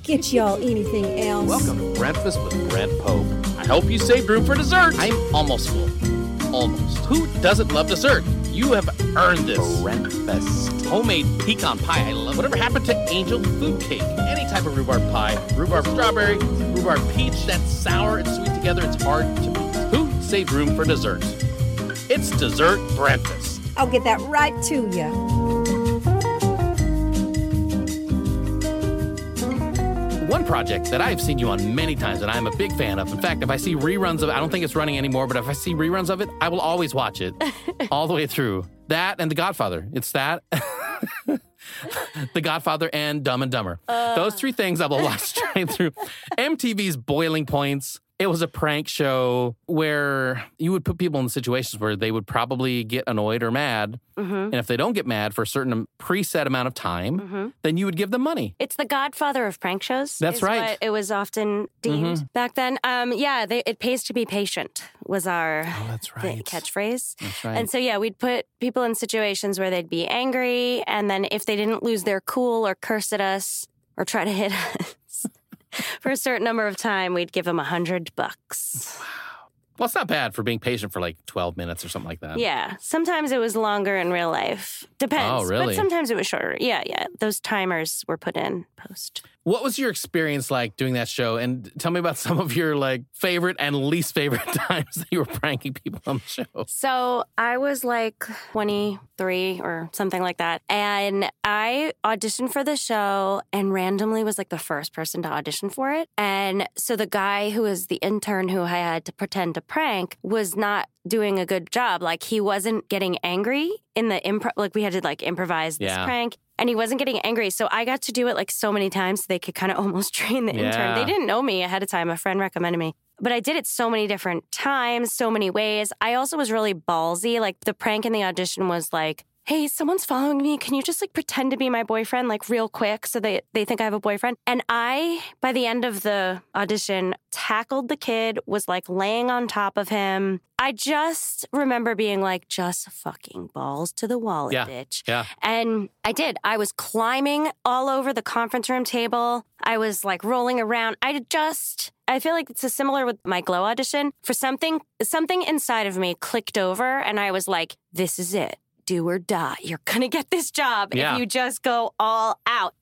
get y'all anything else. Welcome to Breakfast with Brent Pope. I hope you saved room for dessert. I'm almost full. Almost. Who doesn't love dessert? You have earned this. Breakfast. Homemade pecan pie, I love. Whatever happened to angel food cake? Any type of rhubarb pie. Rhubarb strawberry, rhubarb peach, that's sour and sweet together. It's hard to beat. Who saved room for dessert? It's dessert breakfast. I'll get that right to you. One project that I've seen you on many times and I'm a big fan of. In fact, if I see reruns of it, I don't think it's running anymore, but if I see reruns of it, I will always watch it all the way through. That and The Godfather. It's that, The Godfather and Dumb and Dumber. Those three things I will watch straight through. MTV's Boiling Points. It was a prank show where you would put people in situations where they would probably get annoyed or mad. Mm-hmm. And if they don't get mad for a certain preset amount of time, then you would give them money. It's the Godfather of prank shows. That's right. What it was often deemed back then. It pays to be patient was our catchphrase. That's right. And so, we'd put people in situations where they'd be angry. And then if they didn't lose their cool or curse at us or try to hit us, for a certain number of time, we'd give them $100. Wow. Well, it's not bad for being patient for like 12 minutes or something like that. Yeah. Sometimes it was longer in real life. Depends. Oh, really? But sometimes it was shorter. Yeah. Those timers were put in post. What was your experience like doing that show? And tell me about some of your like favorite and least favorite times that you were pranking people on the show. So I was like 23 or something like that. And I auditioned for the show and randomly was like the first person to audition for it. And so the guy who was the intern who I had to pretend to prank was not doing a good job. Like he wasn't getting angry in the like we had to like improvise this prank. And he wasn't getting angry. So I got to do it like so many times so they could kind of almost train the intern. They didn't know me ahead of time. A friend recommended me. But I did it so many different times, so many ways. I also was really ballsy. Like the prank in the audition was like, hey, someone's following me. Can you just like pretend to be my boyfriend like real quick so they think I have a boyfriend? And I, by the end of the audition, tackled the kid, was like laying on top of him. I just remember being like, just fucking balls to the wall, bitch. Yeah. And I did. I was climbing all over the conference room table. I was like rolling around. I feel like it's similar with my Glow audition. For something inside of me clicked over and I was like, this is it. Do or die. You're going to get this job if you just go all out.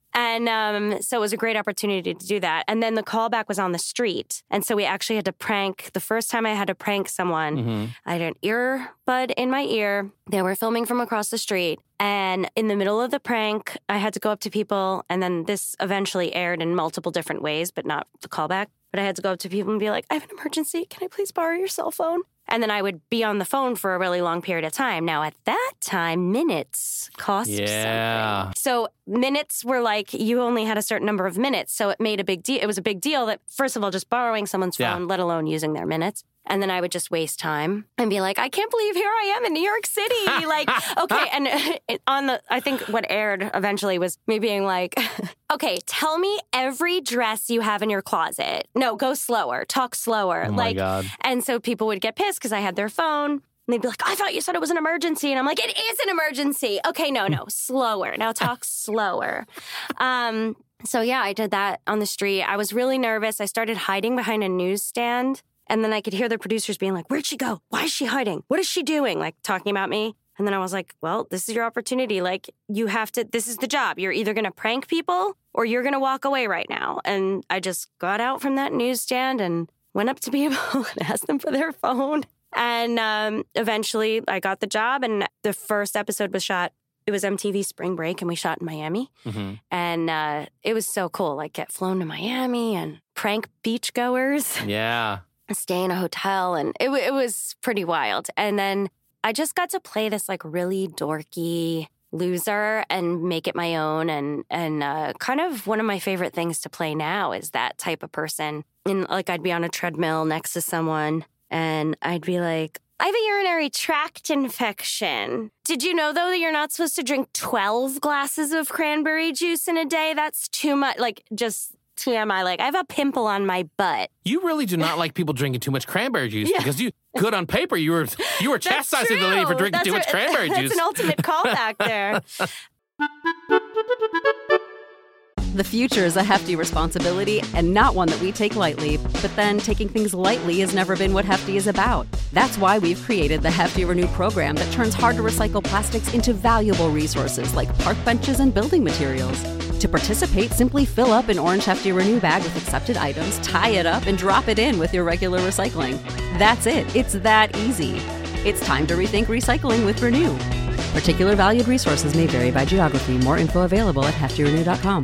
And so it was a great opportunity to do that. And then the callback was on the street. And so we actually had to prank. The first time I had to prank someone, I had an earbud in my ear. They were filming from across the street. And in the middle of the prank, I had to go up to people. And then this eventually aired in multiple different ways, but not the callback. But I had to go up to people and be like, I have an emergency. Can I please borrow your cell phone? And then I would be on the phone for a really long period of time. Now, at that time, minutes cost something. So minutes were like, you only had a certain number of minutes. So it made a big deal. It was a big deal that, first of all, just borrowing someone's phone, let alone using their minutes. And then I would just waste time and be like, I can't believe here I am in New York City. Like, okay. And I think what aired eventually was me being like, okay, tell me every dress you have in your closet. No, go slower. Talk slower. Oh my God. And so people would get pissed because I had their phone. And they'd be like, I thought you said it was an emergency. And I'm like, it is an emergency. Okay, no, slower. Now talk slower. So I did that on the street. I was really nervous. I started hiding behind a newsstand. And then I could hear the producers being like, where'd she go? Why is she hiding? What is she doing? Like talking about me. And then I was like, well, this is your opportunity. Like you have to, this is the job. You're either going to prank people or you're going to walk away right now. And I just got out from that newsstand and went up to people and asked them for their phone. And eventually I got the job. And the first episode was shot. It was MTV Spring Break and we shot in Miami. And it was so cool. Like get flown to Miami and prank beachgoers. Yeah. Stay in a hotel, and it was pretty wild. And then I just got to play this like really dorky loser and make it my own. And kind of one of my favorite things to play now is that type of person. And like I'd be on a treadmill next to someone, and I'd be like, I have a urinary tract infection. Did you know, though, that you're not supposed to drink 12 glasses of cranberry juice in a day? That's too much. Like just TMI, like I have a pimple on my butt. You really do not like people drinking too much cranberry juice because good on paper, you were chastising the lady for drinking too much cranberry juice. That's an ultimate callback there. The future is a hefty responsibility and not one that we take lightly. But then taking things lightly has never been what Hefty is about. That's why we've created the Hefty Renew program that turns hard-to-recycle plastics into valuable resources like park benches and building materials. To participate, simply fill up an orange Hefty Renew bag with accepted items, tie it up, and drop it in with your regular recycling. That's it. It's that easy. It's time to rethink recycling with Renew. Particular valued resources may vary by geography. More info available at heftyrenew.com.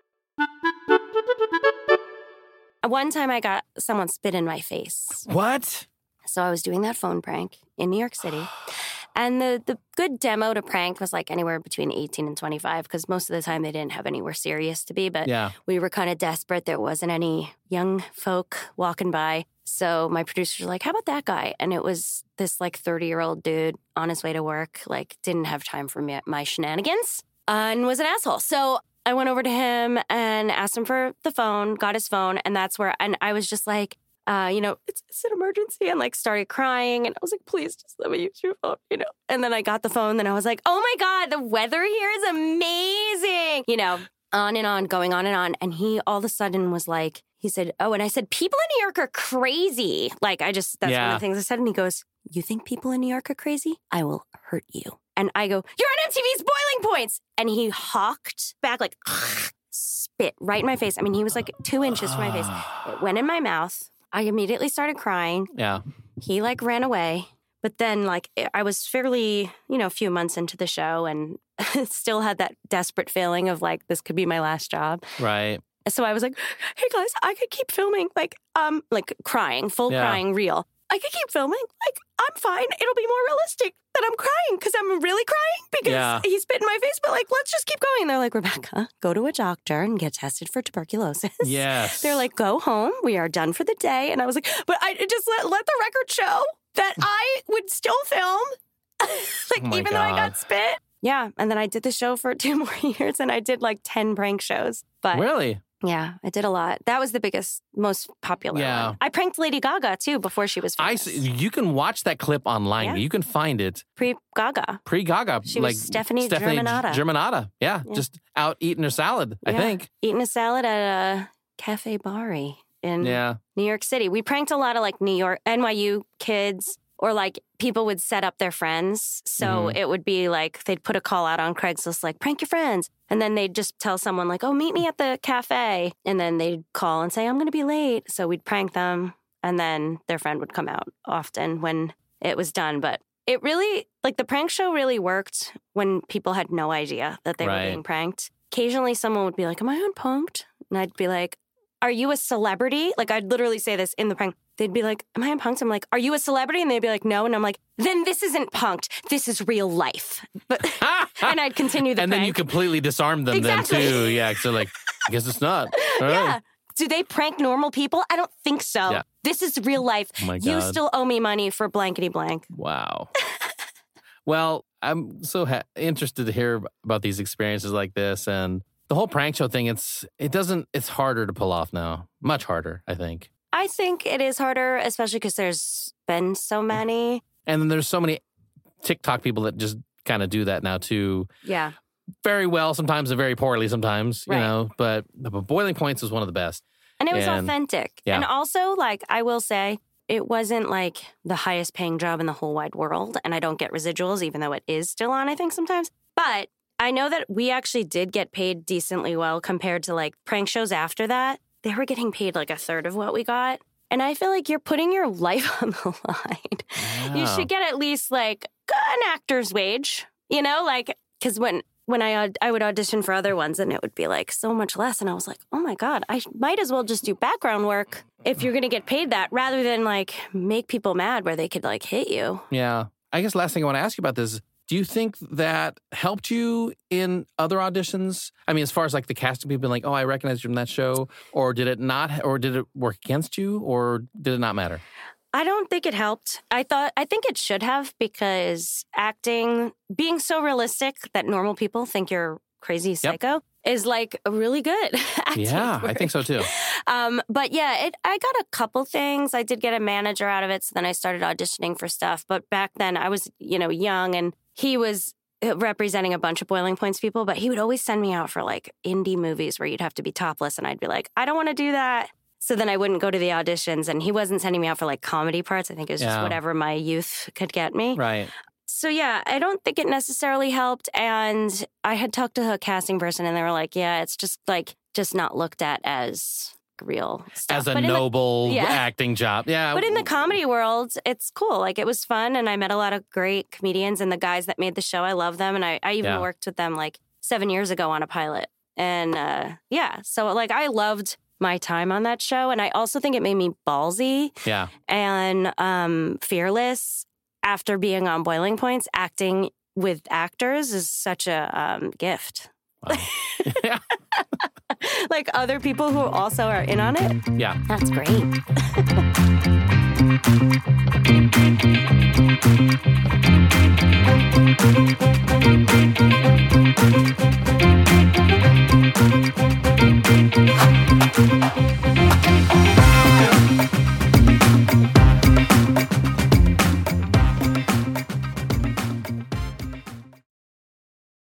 One time I got someone spit in my face. What? So I was doing that phone prank in New York City. And the good demo to prank was like anywhere between 18 and 25 because most of the time they didn't have anywhere serious to be. But we were kind of desperate. There wasn't any young folk walking by. So my producers were like, how about that guy? And it was this like 30-year-old dude on his way to work, like didn't have time for my shenanigans and was an asshole. So I went over to him and asked him for the phone, got his phone. And that's where, and I was just like, it's an emergency, and like started crying. And I was like, please just let me use your phone, And then I got the phone and I was like, oh my God, the weather here is amazing, on and on, going on and on. And he all of a sudden was like, he said, oh, and I said, people in New York are crazy. That's one of the things I said. And he goes, you think people in New York are crazy? I will hurt you. And I go, you're on MTV's Boiling Points. And he hawked back like spit right in my face. I mean, he was like 2 inches from my face. It went in my mouth. I immediately started crying. Yeah. He like ran away. But then like I was fairly, a few months into the show and still had that desperate feeling of like, this could be my last job. Right. So I was like, hey guys, I could keep filming, like crying, crying, real. I could keep filming. Like, I'm fine. It'll be more realistic that I'm crying because I'm really crying because he spit in my face. But like, let's just keep going. And they're like, Rebecca, go to a doctor and get tested for tuberculosis. Yes. They're like, go home. We are done for the day. And I was like, but I just let the record show that I would still film, even though I got spit. Yeah. And then I did the show for 2 more years and I did like 10 prank shows. But really? Yeah, I did a lot. That was the biggest, most popular one. I pranked Lady Gaga, too, before she was famous. You can watch that clip online. Yeah. You can find it. Pre-Gaga. She was Stephanie Germanotta. Germanotta, yeah. Just out eating her salad, I think. Eating a salad at a Cafe Bari in New York City. We pranked a lot of like New York, NYU kids, or like people would set up their friends. So it would be like, they'd put a call out on Craigslist, like, prank your friends. And then they'd just tell someone like, oh, meet me at the cafe. And then they'd call and say, I'm going to be late. So we'd prank them. And then their friend would come out often when it was done. But it really, like the prank show really worked when people had no idea that they were being pranked. Occasionally someone would be like, am I unpunked? And I'd be like, are you a celebrity? Like I'd literally say this in the prank. They'd be like, am I unpunked? I'm like, are you a celebrity? And they'd be like, no. And I'm like, then this isn't punked. This is real life. But and I'd continue the prank. And then you completely disarm them then too. Yeah, so like, I guess it's not. All right. Yeah. Do they prank normal people? I don't think so. Yeah. This is real life. Oh my God. You still owe me money for blankety blank. Wow. Well, I'm so interested to hear about these experiences like this. And the whole prank show thing, it's harder to pull off now. Much harder, I think. I think it is harder, especially because there's been so many. And then there's so many TikTok people that just kind of do that now too. Yeah. Very well sometimes and very poorly sometimes, you know. But Boiling Points is one of the best. And it was authentic. Yeah. And also, like, I will say, it wasn't like the highest paying job in the whole wide world. And I don't get residuals, even though it is still on, I think, sometimes. But I know that we actually did get paid decently well compared to like prank shows after that. They were getting paid like a third of what we got. And I feel like you're putting your life on the line. Yeah. You should get at least like an actor's wage, like, because when I would audition for other ones and it would be like so much less. And I was like, oh my God, I might as well just do background work if you're going to get paid that rather than like make people mad where they could like hit you. Yeah. I guess last thing I want to ask you about this is, do you think that helped you in other auditions? I mean, as far as like the casting people being like, oh, I recognize you from that show, or did it not, or did it work against you, or did it not matter? I don't think it helped. I think it should have, because acting, being so realistic that normal people think you're crazy psycho is like really good. Yeah, I think so too. But yeah, I got a couple things. I did get a manager out of it. So then I started auditioning for stuff. But back then I was, young, and he was representing a bunch of Boiling Points people, but he would always send me out for like indie movies where you'd have to be topless. And I'd be like, I don't want to do that. So then I wouldn't go to the auditions, and he wasn't sending me out for like comedy parts. I think it was just whatever my youth could get me. Right. So yeah, I don't think it necessarily helped. And I had talked to a casting person, and they were like, yeah, it's just not looked at as real stuff. As a noble acting job. Yeah. But in the comedy world, it's cool. Like, it was fun, and I met a lot of great comedians, and the guys that made the show, I love them. And I even worked with them like 7 years ago on a pilot. And so like I loved my time on that show. And I also think it made me ballsy and fearless. After being on Boiling Points, acting with actors is such a gift. Wow. Yeah. Like other people who also are in on it. Yeah. That's great.